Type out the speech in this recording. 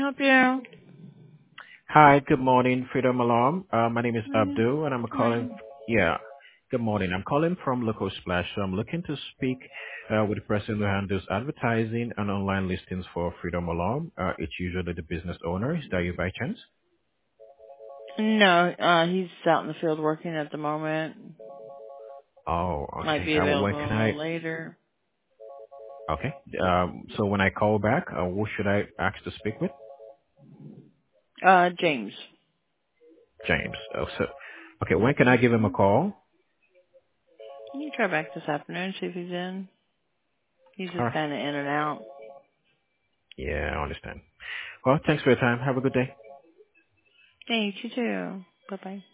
help you? Hi, good morning, Freedom Alarm. My name is Abdul, and I'm calling. Morning. Yeah, good morning. I'm calling from Local Splash. So I'm looking to speak with the person who handles advertising and online listings for Freedom Alarm. It's usually the business owner. Is that you by chance? No, he's out in the field working at the moment. Oh, Might okay. be When available can a little I? later. Okay. So when I call back, who should I ask to speak with? James. James. Okay. When can I give him a call? You can try back this afternoon, see if he's in. He's All just right. kind of in and out. Yeah, I understand. Well, thanks for your time. Have a good day. Thanks, you too. Bye-bye.